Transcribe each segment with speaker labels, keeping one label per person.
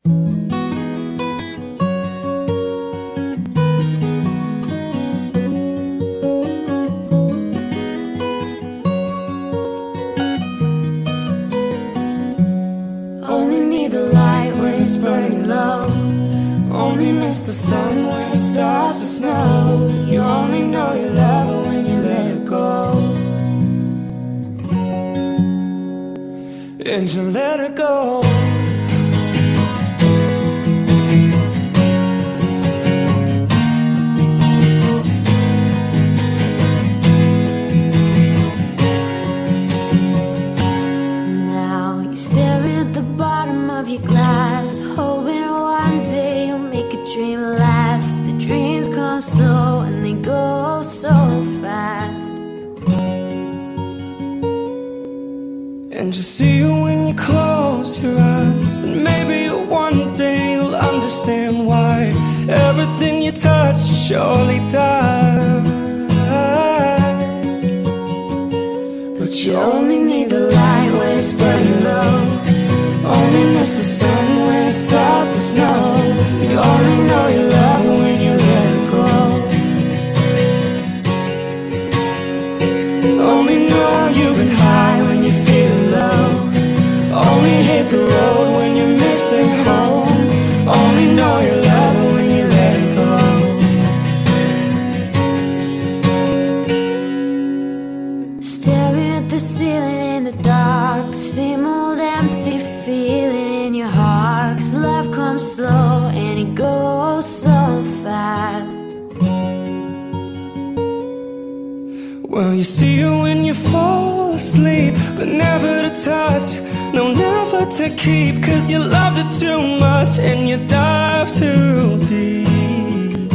Speaker 1: Only need the light when it's burning low. Only miss the sun when it starts to snow. You only know you love her when you let her go. And you let her go. Now you stare at the bottom of your glass, hoping one day you'll make a dream last. The dreams come slow and they go so fast. And you see it when you close your eyes, and maybe one day you'll understand why everything you touch surely dies. But you only need the light when it's burning low. Only miss the sun when it starts to snow. You only know you love her when you let her go. Only know you've been high when you're feeling low. Only hit the road when you're missing home. Only know you love her when you let her go. Staring at the ceiling in the dark, the same old empty feeling in your heart. 'Cause love comes slow and it goes so fast. Well, you see it when you fall asleep, but never to touch, no, never to keep. 'Cause you loved it too much and you dive too deep.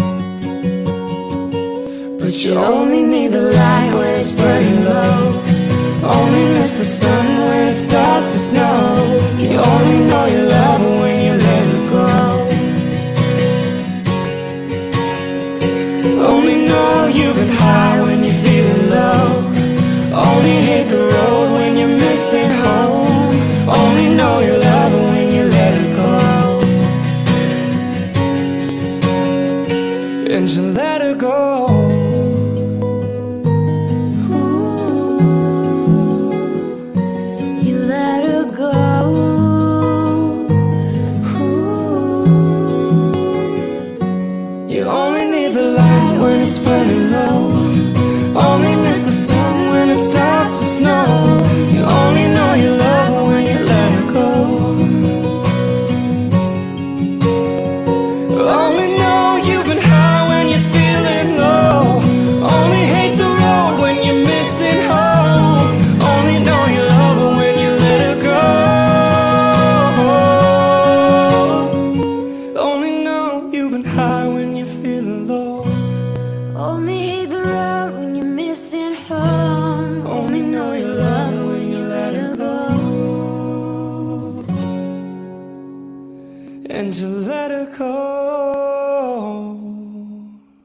Speaker 1: But you only need the light when it's burning low. Only miss the sun when it starts to snow. You only know you love her when you let her go. Only know you've been high when you're feeling low. Only hit the road when you're missing home. Only know you love her when you let her go. And you let her go. It's burning low. Only miss the sun when it starts to snow. You only know you love her when you let her go. Only know you've been high when you're feeling low. Only hate the road when you're missing home. Only know you love her when you let her go. Only know you've been high when you're feeling low. Only hate the road when you're missing home. Only know you love her when you let her go. And you let her go.